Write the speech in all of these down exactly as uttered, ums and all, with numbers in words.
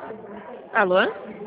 Alô?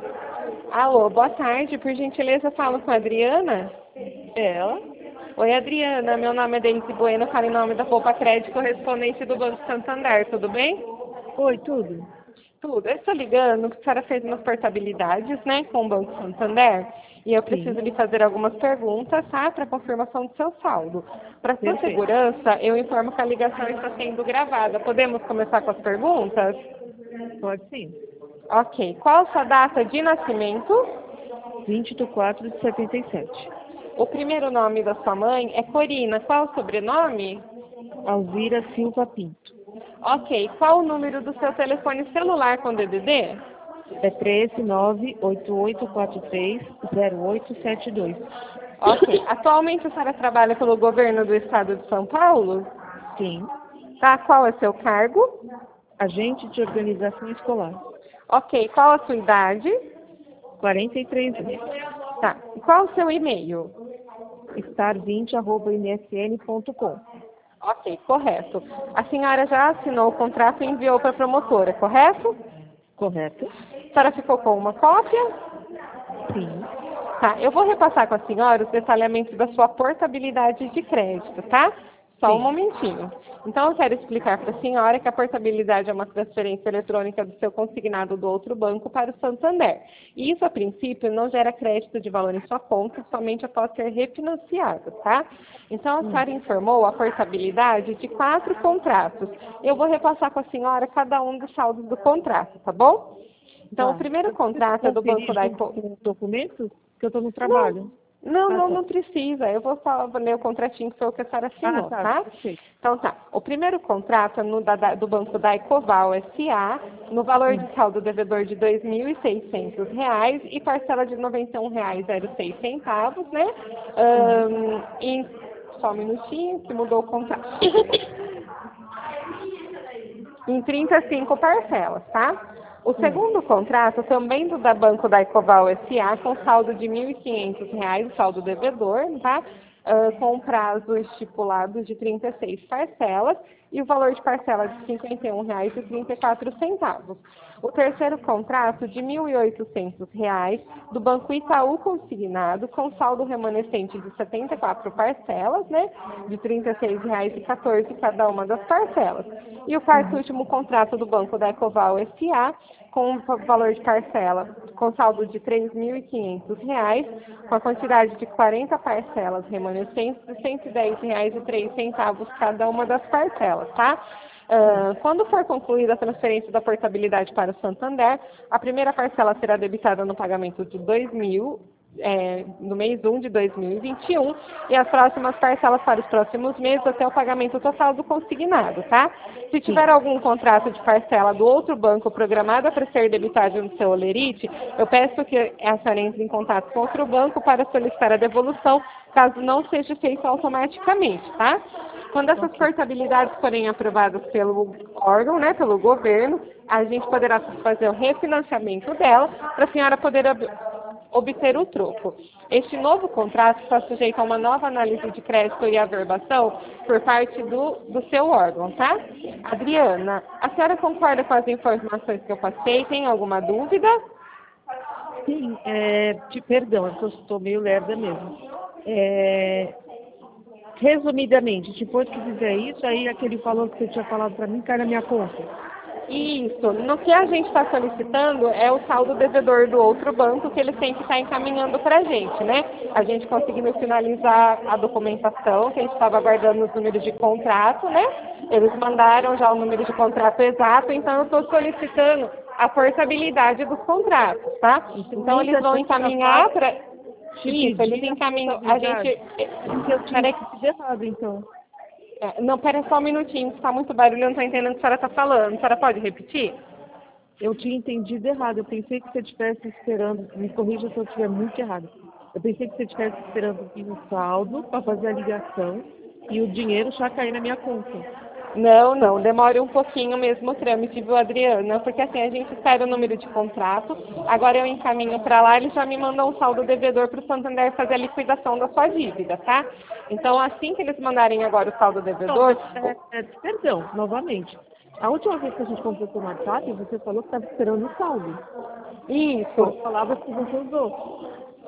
Alô, boa tarde. Por gentileza, falo com a Adriana? É ela? Oi, Adriana. Meu nome é Denise Bueno, falo em nome da Poupa Crédito, correspondente do Banco Santander. Tudo bem? Oi, tudo? Tudo. Eu estou ligando porque a senhora fez umas portabilidades, né, com o Banco Santander. E eu Sim. preciso lhe fazer algumas perguntas, tá? Para confirmação do seu saldo. Para sua Perfeito. segurança, eu informo que a ligação está sendo gravada. Podemos começar com as perguntas? Pode sim. Ok. Qual a sua data de nascimento? vinte de quatro de setenta e sete. O primeiro nome da sua mãe é Corina. Qual o sobrenome? Alzira Silva Pinto. Ok. Qual o número do seu telefone celular com D D D? É treze nove oito oito quatro três zero oito sete dois. Ok. Atualmente a senhora trabalha pelo governo do estado de São Paulo? Sim. Tá. Qual é seu cargo? Agente de organização escolar. Ok. Qual a sua idade? quarenta e três anos. Tá. E qual o seu e-mail? estar vinte arroba m s n ponto com. Ok. Correto. A senhora já assinou o contrato e enviou para a promotora, correto? Correto? A senhora ficou com uma cópia? Sim. Tá, eu vou repassar com a senhora os detalhamentos da sua portabilidade de crédito, tá? Só um Sim. momentinho. Então, eu quero explicar para a senhora que a portabilidade é uma transferência eletrônica do seu consignado do outro banco para o Santander. E isso, a princípio, não gera crédito de valor em sua conta, somente após ser refinanciado, tá? Então, a Hum. senhora informou a portabilidade de quatro contratos. Eu vou repassar com a senhora cada um dos saldos do contrato, tá bom? Então, o Tá. primeiro Eu preciso contrato é do Banco conferir da junto Eco... com os documentos? Que eu estou no Não, trabalho. não, Ah, não, tá. não precisa. Eu vou só ler o contratinho que foi o que a senhora Ah, assinou, tá. tá? Perfeito. Então tá. O primeiro contrato é no da, da- do Banco da Ecoval S A, no valor Hum. de saldo devedor de dois mil e seiscentos reais e parcela de noventa e um reais e seis centavos, né? Uhum. Ahn, em, só um minutinho, que mudou o contrato. Em trinta e cinco parcelas, tá? O Hum. segundo contrato, também do da Banco da Ecoval S A, com saldo de mil e quinhentos reais, o saldo devedor, tá? Ah, com prazo estipulado de trinta e seis parcelas e o valor de parcela de cinquenta e um reais e trinta e quatro centavos. O terceiro contrato de mil e oitocentos reais do Banco Itaú Consignado, com saldo remanescente de setenta e quatro parcelas, né? De trinta e seis reais e quatorze cada uma das parcelas. E o quarto e Uhum. último contrato do Banco da Ecoval S A, com valor de parcela, com saldo de três mil e quinhentos reais, com a quantidade de quarenta parcelas remanescentes de cento e dez reais e três centavos cada uma das parcelas, tá? Hum. Uh, quando for concluída a transferência da portabilidade para o Santander, a primeira parcela será debitada no pagamento de dois mil é, no mês um de dois mil e vinte e um e as próximas parcelas para os próximos meses até o pagamento total do consignado, tá? Se Sim. tiver algum contrato de parcela do outro banco programado para ser debitado no seu Olerite, eu peço que a senhora entre em contato com outro banco para solicitar a devolução, caso não seja feito automaticamente, tá? Quando essas Ok. portabilidades forem aprovadas pelo órgão, né, pelo governo, a gente poderá fazer o refinanciamento dela para a senhora poder ob obter o troco. Este novo contrato está sujeito a uma nova análise de crédito e averbação por parte do, do seu órgão, tá? Adriana, a senhora concorda com as informações que eu passei? Tem alguma dúvida? Sim, é, de, perdão, é que eu estou meio lerda mesmo. É, resumidamente, depois que fizer isso, aí aquele valor que você tinha falado para mim cai na minha conta. Isso. No que a gente está solicitando é o saldo devedor do outro banco que ele sempre está encaminhando para a gente, né? A gente conseguindo finalizar a documentação, que a gente estava aguardando os números de contrato, né? Eles mandaram já o número de contrato exato, então eu estou solicitando a portabilidade dos contratos, tá? Então, Então eles ainda vão nessa encaminhar fase, para... te Isso, eles pedir a encaminham... A gente... portabilidade, porque eu tinha Peraí. entendido errado, então. É, não, pera só um minutinho, está muito barulho, eu não estou entendendo o que a senhora está falando. A senhora pode repetir? Eu tinha entendido errado. Eu pensei que você estivesse esperando, me corrija se eu estiver muito errado. Eu pensei que você estivesse esperando vir no saldo para fazer a ligação e o dinheiro já cair na minha conta. Não, não, demora um pouquinho mesmo o trâmite, viu, Adriana? Porque assim, a gente espera o número de contrato, agora eu encaminho para lá, eles já me mandam um saldo devedor para o Santander fazer a liquidação da sua dívida, tá? Então, assim que eles mandarem agora o saldo Não, devedor... mas, é, é, perdão, novamente. A última vez que a gente conversou no WhatsApp, você falou que estava esperando o saldo. Isso. As palavras que você usou.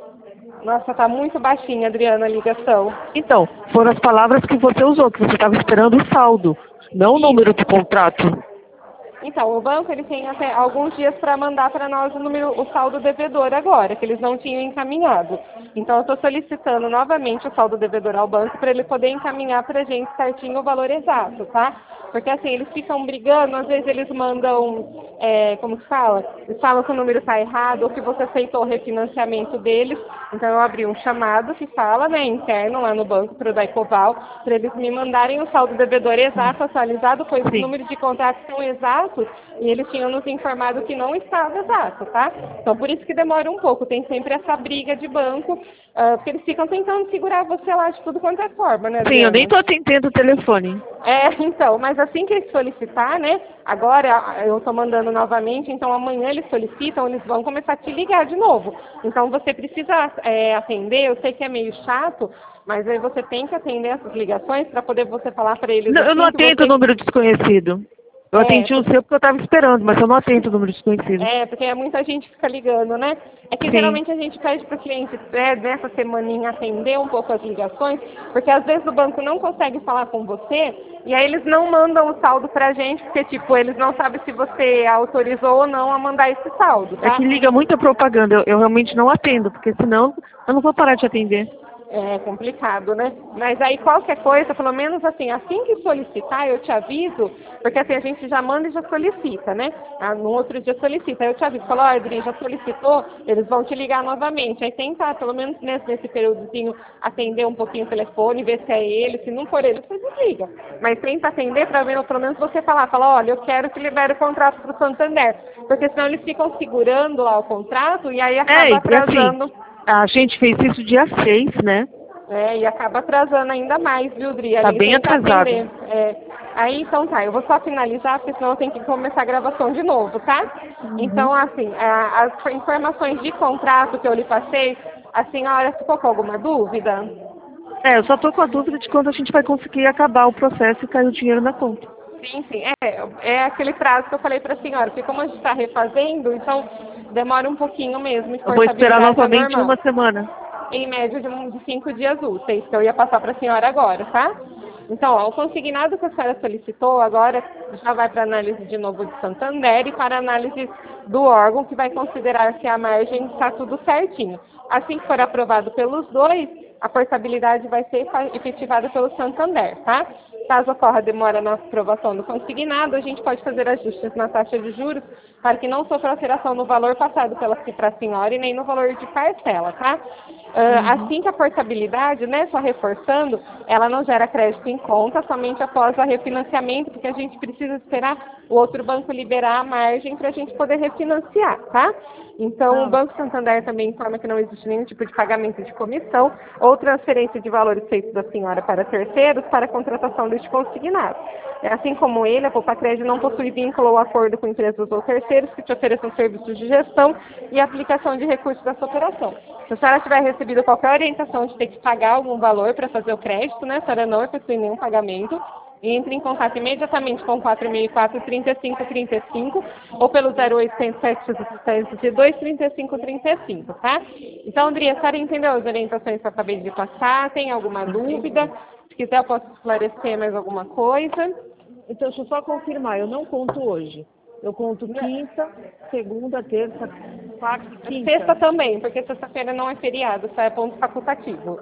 Nossa, tá muito baixinha, Adriana, a ligação. Então, foram as palavras que você usou, que você estava esperando o saldo, não o Isso. número do contrato. Então, o banco ele tem até alguns dias para mandar para nós o número, o saldo devedor agora, que eles não tinham encaminhado. Então, eu estou solicitando novamente o saldo devedor ao banco para ele poder encaminhar para a gente certinho o valor exato, tá? Porque assim, eles ficam brigando, às vezes eles mandam, é, como que fala? Eles falam que o número está errado ou que você aceitou o refinanciamento deles. Então, eu abri um chamado que fala, né, interno lá no banco para o Daicoval, para eles me mandarem o saldo devedor exato, atualizado, pois os Sim. números de contrato são exatos e eles tinham nos informado que não estava exato, tá? Então, por isso que demora um pouco. Tem sempre essa briga de banco, uh, porque eles ficam tentando segurar você lá de tudo quanto é forma, né, Sim, eu Adriana? nem estou atendendo o telefone. É, então, mas assim que eles solicitar, né? Agora eu estou mandando novamente, então amanhã eles solicitam, eles vão começar a te ligar de novo. Então você precisa é, atender, eu sei que é meio chato, mas aí você tem que atender essas ligações para poder você falar para eles Não, assim eu não que atendo o você... número desconhecido. Eu É, atendi o seu porque eu estava esperando, mas eu não atendo o número desconhecido. É, porque muita gente fica ligando, né? É que Sim. geralmente a gente pede para o cliente é, nessa semaninha atender um pouco as ligações, porque às vezes o banco não consegue falar com você e aí eles não mandam o saldo para a gente, porque tipo, eles não sabem se você autorizou ou não a mandar esse saldo, É tá? que liga muita propaganda, eu, eu realmente não atendo, porque senão eu não vou parar de atender. É complicado, né? Mas aí qualquer coisa, pelo menos assim, assim que solicitar, eu te aviso, porque assim a gente já manda e já solicita, né? Ah, no outro dia solicita, aí eu te aviso, falo, ó, Adri, já solicitou, eles vão te ligar novamente. Aí tenta, pelo menos nesse, nesse períodozinho, atender um pouquinho o telefone, ver se é ele, se não for ele, você desliga. Mas tenta atender para ver, pelo menos você falar, fala, olha, eu quero que libere o contrato para o Santander, porque senão eles ficam segurando lá o contrato e aí acaba É, e atrasando. assim, a gente fez isso dia seis, né? É, e acaba atrasando ainda mais, viu, Dri? Tá Ali bem tenta atrasado. atender. É, aí, então tá, eu vou só finalizar, porque senão eu tenho que começar a gravação de novo, tá? Então, assim, a- as informações de contrato que eu lhe passei, a senhora ficou com alguma dúvida? É, eu só tô com a dúvida de quando a gente vai conseguir acabar o processo e cair o dinheiro na conta. Sim, sim. É, é aquele prazo que eu falei para a senhora, porque como a gente está refazendo, então demora um pouquinho mesmo, Eu vou esperar exportabilidade é novamente normal. uma semana. Em média de, um, de cinco dias úteis, que eu ia passar para a senhora agora, tá? Então, ó, o consignado que a senhora solicitou agora já vai para análise de novo de Santander e para análise do órgão que vai considerar se a margem está tudo certinho. Assim que for aprovado pelos dois, a portabilidade vai ser efetivada pelo Santander, tá? Caso ocorra demora na aprovação do consignado, a gente pode fazer ajustes na taxa de juros para que não sofra alteração no valor passado pela para a senhora e nem no valor de parcela, tá? Uh, assim que a portabilidade, né, só reforçando, ela não gera crédito em conta somente após o refinanciamento, porque a gente precisa esperar o outro banco liberar a margem para a gente poder refinanciar, tá? Então, o Banco Santander também informa que não existe nenhum tipo de pagamento de comissão ou transferência de valores feitos da senhora para terceiros para a contratação deste consignado. Assim como ele, a Poupa-Cred não possui vínculo ou acordo com empresas ou terceiros que te ofereçam serviços de gestão e aplicação de recursos dessa operação. Se a senhora tiver recebido qualquer orientação de ter que pagar algum valor para fazer o crédito, né, a senhora não efetue nenhum pagamento, e entre em contato imediatamente com o quatro seis quatro, três cinco três cinco ou pelo zero oitocentos, sete dois, três cinco três cinco, tá? Então, Andria, a senhora entendeu as orientações que eu acabei de passar? Tem alguma dúvida? Se quiser, eu posso esclarecer mais alguma coisa. Então, deixa eu só confirmar, eu não conto hoje. Eu conto quinta, segunda, terça, quarta e quinta. Sexta também, porque sexta-feira não é feriado, só é ponto facultativo.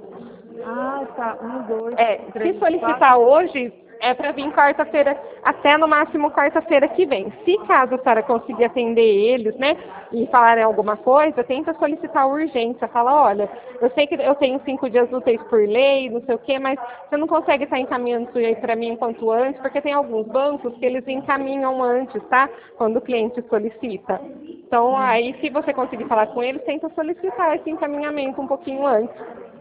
Ah, tá. Um, dois, É, três, se solicitar quatro. hoje, é para vir quarta-feira, até no máximo quarta-feira que vem. Se caso a senhora conseguir atender eles, né, e falarem alguma coisa, tenta solicitar urgência. Fala, olha, eu sei que eu tenho cinco dias úteis por lei, não sei o quê, mas você não consegue estar encaminhando isso aí para mim quanto antes, porque tem alguns bancos que eles encaminham antes, tá? Quando o cliente solicita. Então, aí, se você conseguir falar com eles, tenta solicitar esse encaminhamento um pouquinho antes.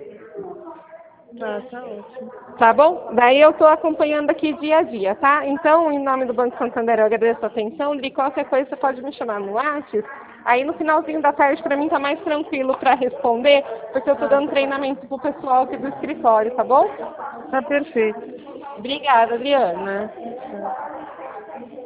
Tá, tá ótimo. Tá bom? Daí eu estou acompanhando aqui dia a dia, tá? Então, em nome do Banco Santander, eu agradeço a atenção. De qualquer coisa, você pode me chamar no WhatsApp. Aí, no finalzinho da tarde, para mim, tá mais tranquilo para responder, porque eu estou dando treinamento pro pessoal aqui do escritório, tá bom? Tá perfeito. Obrigada, Adriana.